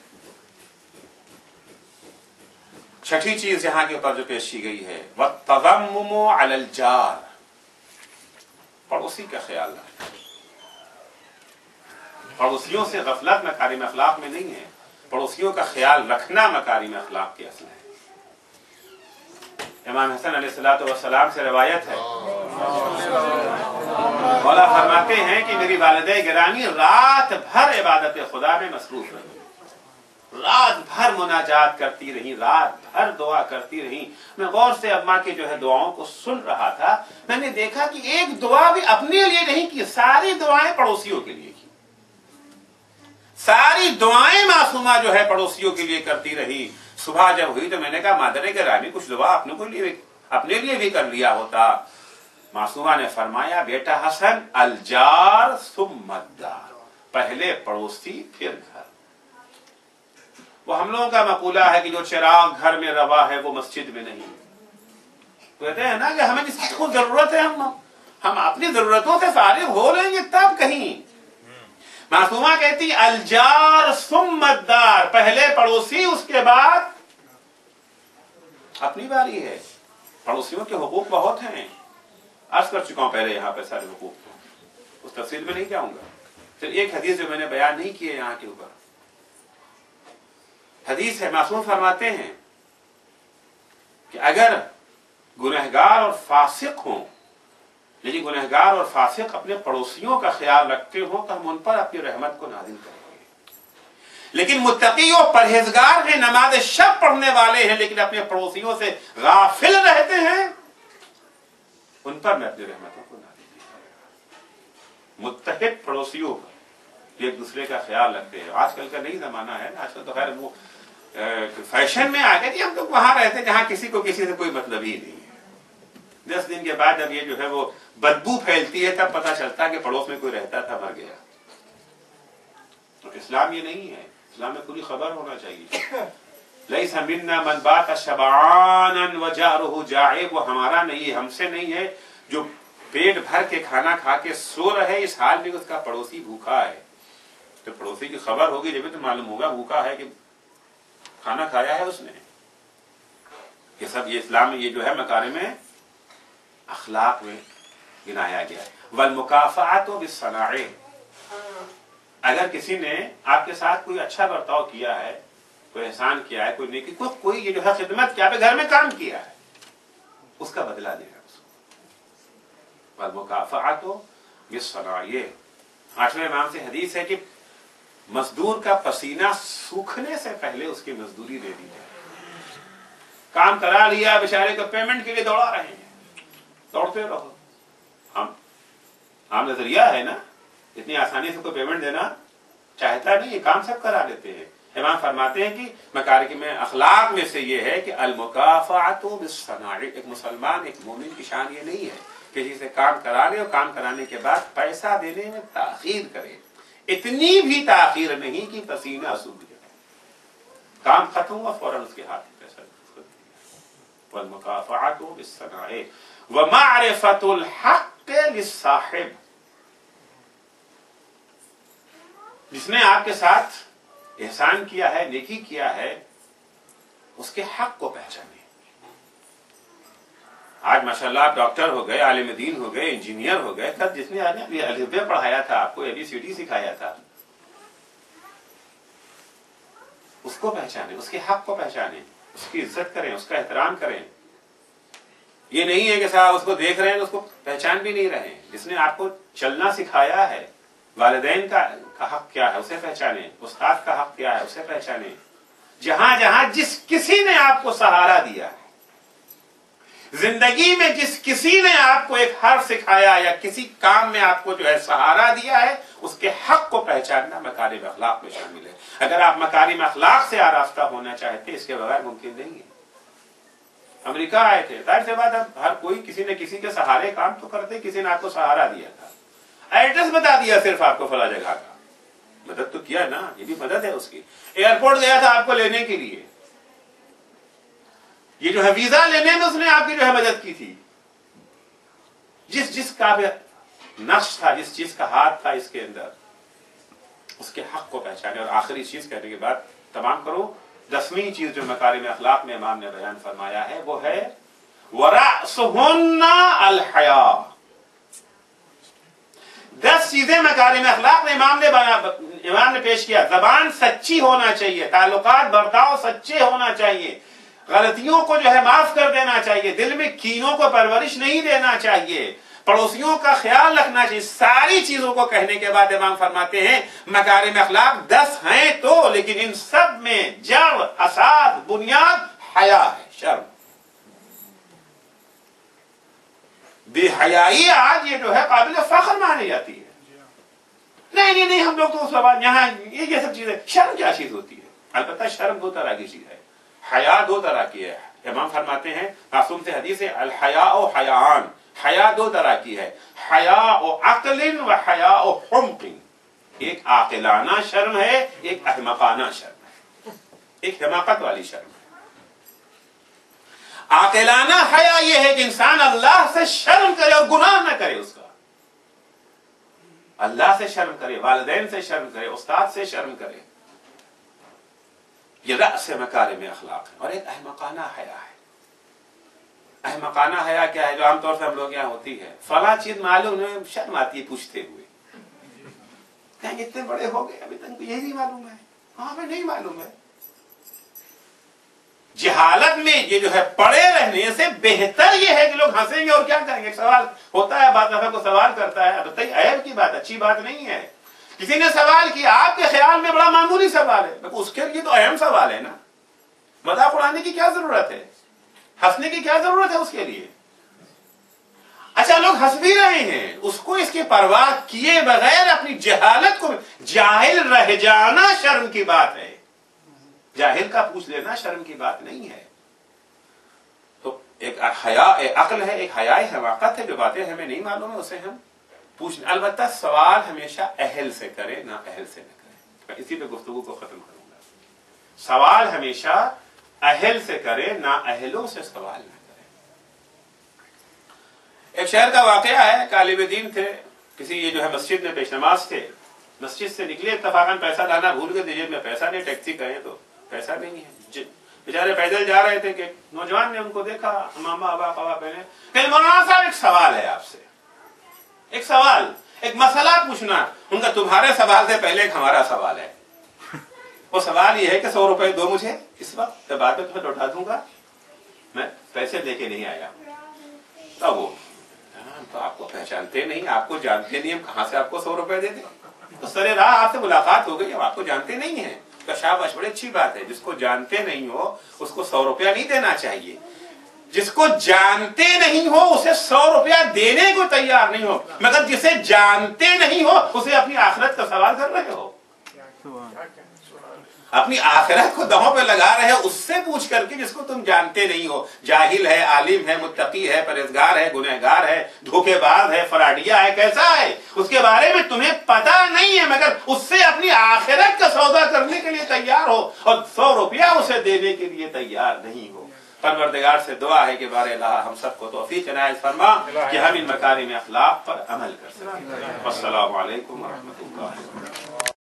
छठी चीज यहां के ऊपर जो पेश की गई है, वत्तज़म्मुमु अलल जार, पड़ोसी का ख्याल रखें। पड़ोसियों से गफलत मकारिम अखलाक में नहीं है, पड़ोसियों का ख्याल रखना मकारिम अखलाक के असल है। इमाम हसन अलैहिस्सलातु वस्सलाम से रिवायत है, मौला फरमाते हैं कि मेरी वालिदा गिरामी रात भर इबादत खुदा में मसरूफ रही, रात भर मुनाजात करती रही, रात भर दुआ करती रही। मैं गौर से अम्मा के जो है दुआओं को सुन रहा था, मैंने देखा कि एक दुआ भी अपने लिए नहीं की, सारी दुआएं पड़ोसियों के लिए की, सारी दुआएं मासूमा जो है पड़ोसियों के लिए करती रही। सुबह जब हुई तो मैंने कहा मादरे गिरामी कुछ दुआ अपने को लिए अपने लिए भी कर लिया होता। मासूमा ने फरमाया, बेटा हसन, अलजार सुम्मद्दार, पहले पड़ोसी फिर घर। वो हम लोगों का मकूला है कि जो चिराग घर में रवा है वो मस्जिद में नहीं। कहते हैं ना कि हमें जिसको जरूरत है हम हम अपनी जरूरतों से फारिग हो लेंगे तब कहीं। मासूमा कहती अलजार सुम्मद्दार, पहले पड़ोसी उसके बाद अपनी बारी है। पड़ोसियों के हुकूक बहुत हैं, अर्ज कर चुका हूं पहले यहाँ पे सारे हुकूक, उस तफसील में नहीं जाऊंगा। फिर एक हदीस जो मैंने बयान नहीं की है यहाँ के ऊपर, हदीस है, मासूम फरमाते हैं कि अगर गुनहगार और फासिक हों, लेकिन गुनहगार और फासिक अपने पड़ोसियों का ख्याल रखते हो तो हम उन पर अपनी रहमत को नाज़िल करेंगे। लेकिन मुत्तकी और परहेजगार हैं, नमाज शब पढ़ने वाले हैं, लेकिन अपने पड़ोसियों से गाफिल रहते हैं, उन पर मैं अपनी रहमतों को नाज़िल नहीं करूंगा। मुत्तहिद पड़ोसियों पर एक दूसरे का ख्याल रखते हैं। आजकल का नहीं जमाना है, आजकल तो खैर वो फैशन में आ गए कि हम तो वहां रहते जहां किसी को किसी से कोई मतलब ही नहीं है। दस दिन के बाद जब ये जो है वो बदबू फैलती है तब पता चलता है कि पड़ोस में कोई रहता था, मर गया। तो इस्लाम ये नहीं है, इस्लाम में पूरी खबर होना चाहिए। लैसा मिन्ना मन बात शबानन व जारुहु जाए, वो हमारा नहीं है, हमसे नहीं है जो पेट भर के खाना खा के सो रहे इस हाल में उसका पड़ोसी भूखा है। तो पड़ोसी की खबर होगी जब तो मालूम होगा भूखा है कि खाना खाया है उसने। ये सब ये इस्लाम में ये जो है मकारिम में अखलाक में गिनाया गया है। वल मुकाफाअतु बिस्सनाए, अगर किसी ने आपके साथ कोई अच्छा बर्ताव किया है, कोई एहसान किया है, कोई नेकी, कोई कोई ये जो है खिदमत किया है, घर में काम किया है, उसका बदला देना उसको। वल मुकाफाअतु बिस्सनाए। आठवें इमाम से हदीस है कि मजदूर का पसीना सूखने से पहले उसकी मजदूरी दे दी जाए। काम करा लिया, बेचारे को पेमेंट के लिए दौड़ा रहे हैं, दौड़ते रहो। हम आम नजरिया है ना, इतनी आसानी से कोई पेमेंट देना चाहता नहीं, काम सब करा देते हैं। इमाम फरमाते हैं कि मकारिम में अखलाक में से ये है कि अल मुकाफाअतु बिस्सनाए, एक मुसलमान एक मोमिन की शान ये नहीं है किसी से काम करा ले और काम कराने के बाद पैसा देने में ताखीर करे, इतनी भी ताखीर नहीं कि पसीना सूख जाए, काम खत्म हुआ फौरन उसके हाथ में पैसा। वल मुकाफाअतु बिस्सनाए व मारिफतुल हक़ लिस्साहिब, जिसने आपके साथ एहसान किया है, नेकी किया है, उसके हक को पहचाने। आज माशाल्लाह आप डॉक्टर हो गए, आलिम दीन हो गए, इंजीनियर हो गए, तब जिसने अलिफ पढ़ाया था, आपको एबीसीडी सिखाया था, उसको पहचाने, उसके हक को पहचाने, उसकी इज्जत करें, उसका एहतराम करें। ये नहीं है कि साहब उसको देख रहे हैं तो उसको पहचान भी नहीं रहे। जिसने आपको चलना सिखाया है, वालिदैन का, का हक क्या है उसे पहचाने, उस्ताद का हक क्या है उसे पहचाने, جہاں جہاں جس کسی نے آپ کو سہارا دیا ہے، زندگی میں جس کسی نے آپ کو ایک حرف سکھایا یا کسی کام میں آپ کو جو ہے سہارا دیا ہے، اس کے حق کو پہچاننا مکارم اخلاق میں شامل ہے۔ اگر آپ مکارم اخلاق سے آراستہ ہونا چاہتے، اس کے بغیر ممکن نہیں ہے۔ امریکہ آئے تھے، ظاہر سی بات ہے ہر کوئی کسی نہ کسی کے سہارے کام تو کرتے، کسی نے آپ کو سہارا دیا تھا، ایڈریس بتا دیا صرف آپ کو فلاں جگہ کا، مدد تو کیا نا، یہ بھی مدد ہے اس کی۔ ایئرپورٹ گیا تھا آپ کو لینے کے لیے، یہ جو ہے ویزا لینے میں اس نے آپ کی جو ہے مدد کی تھی۔ جس جس کا بھی نقش تھا، جس چیز کا ہاتھ تھا اس کے اندر، اس کے حق کو پہچانے۔ اور آخری چیز کہنے کے بعد تمام کروں، دسویں چیز جو مکارم اخلاق میں امام نے بیان فرمایا ہے وہ ہے وَرَأْسُهُنَّ الْحَيَاءُ۔ دس چیزیں مکارم اخلاق میں امام نے امام نے پیش کیا۔ زبان سچی ہونا چاہیے، تعلقات برتاؤ سچے ہونا چاہیے، غلطیوں کو جو ہے معاف کر دینا چاہیے، دل میں کینوں کو پرورش نہیں دینا چاہیے، پڑوسیوں کا خیال رکھنا چاہیے۔ ساری چیزوں کو کہنے کے بعد امام فرماتے ہیں مکارم اخلاق دس ہیں تو، لیکن ان سب میں جڑ، اساس، بنیاد حیا ہے، شرم۔ بے حیائی آج یہ جو ہے قابل فخر مانی جاتی ہے۔ نہیں نہیں نہیں ہم لوگ تو اس زبان یہاں یہ سب چیزیں، شرم کیا چیز ہوتی ہے؟ البتہ شرم دو طرح کی چیز ہے، حیا دو طرح کی ہے۔ امام فرماتے ہیں، معصوم سے حدیث ہے، الحیاء حیاءان، حیا دو طرح کی ہے، حیاء عقل و حیاء حمق۔ ایک عاقلانہ شرم ہے، ایک احمقانہ شرم ہے، ایک حماقت والی شرم ہے۔ عاقلانہ حیا یہ ہے کہ انسان اللہ سے شرم کرے اور گناہ نہ کرے، اس کا اللہ سے شرم کرے، والدین سے شرم کرے، استاد سے شرم کرے، یہ رأس مکارم اخلاق ہے۔ اور ایک احمقانہ حیا ہے۔ احمقانہ حیا کیا ہے؟ جو عام طور سے ہم لوگ یہاں ہوتی ہے، فلاں چیز معلوم ہے، شرم آتی ہے پوچھتے ہوئے، کہیں اتنے بڑے ہو گئے ابھی تک یہی نہیں معلوم ہے، ہاں ہمیں نہیں معلوم ہے۔ جہالت میں یہ جو ہے پڑے رہنے سے بہتر یہ ہے کہ لوگ ہنسیں گے اور کیا کریں گے۔ ایک سوال ہوتا ہے، بعض دفعہ کو سوال کرتا ہے، بتائیے عیب کی بات، اچھی بات نہیں ہے۔ کسی نے سوال کیا، آپ کے خیال میں بڑا معمولی سوال ہے، اس کے لیے تو اہم سوال ہے نا۔ مذاق اڑانے کی کیا ضرورت ہے؟ ہنسنے کی کیا ضرورت ہے اس کے لیے؟ اچھا لوگ ہنس بھی رہے ہیں، اس کو اس کی پرواہ کیے بغیر اپنی جہالت کو، جاہل رہ جانا شرم کی بات ہے، جاہل کا پوچھ لینا شرم کی بات نہیں ہے۔ تو ایک حیا عقل ہے، ایک حیا حماقت ہے، جو باتیں ہمیں نہیں معلوم ہے اسے ہم پوچھنا۔ البتہ سوال ہمیشہ اہل سے کرے، نہ اہل سے نہ کرے۔ میں اسی پہ گفتگو کو ختم کروں گا۔ سوال ہمیشہ اہل سے کرے، نہ اہلوں سے سوال نہ کرے۔ ایک شہر کا واقعہ ہے، طالب دین تھے، کسی یہ جو ہے مسجد میں پیش نماز تھے، مسجد سے نکلے، اتفاقاً پیسہ لانا بھول گئے، جیب میں پیسہ نہیں، ٹیکسی کہیں تو پیسہ نہیں ہے، بیچارے پیدل جا رہے تھے کہ نوجوان نے ان کو دیکھا، امامہ ابا قبا پہنے، کہ مولانا صاحب ایک سوال ہے آپ سے، ایک سوال، ایک مسئلہ پوچھنا۔ ان کا تمہارے سوال سے پہلے ایک ہمارا سوال ہے۔ وہ سوال یہ ہے کہ سو روپے دو مجھے اس وقت، بعد میں تمہیں لوٹا دوں گا، میں پیسے دے کے نہیں آیا۔ تب وہ تو آپ کو پہچانتے نہیں، آپ کو جانتے نہیں، ہم کہاں سے آپ کو سو روپے دے دیں؟ تو سر راہ آپ سے ملاقات ہو گئی، اب آپ کو جانتے نہیں ہیں، شاباش، بڑی اچھی بات ہے۔ جس کو جانتے نہیں ہو اس کو سو روپیہ نہیں دینا چاہیے، جس کو جانتے نہیں ہو اسے سو روپیہ دینے کو تیار نہیں ہو، مگر جسے جانتے نہیں ہو اسے اپنی آخرت کا سوال کر رہے ہو، اپنی آخرت کو دہوں پہ لگا رہے ہو اس سے پوچھ کر کے جس کو تم جانتے نہیں ہو۔ جاہل ہے، عالم ہے، متقی ہے، پرہیزگار ہے، گنہگار ہے، دھوکے باز ہے، فراڈیا ہے، کیسا ہے اس کے بارے میں تمہیں پتا نہیں ہے، مگر اس سے اپنی آخرت کا سودا کرنے کے لیے تیار ہو اور سو روپیہ اسے دینے کے لیے تیار نہیں ہو۔ پروردگار سے دعا ہے کہ بار الہ ہم سب کو توفیق عنایت فرما کہ ہم ان مکارم اخلاق پر عمل کر سکیں۔ السلام علیکم ورحمۃ اللہ۔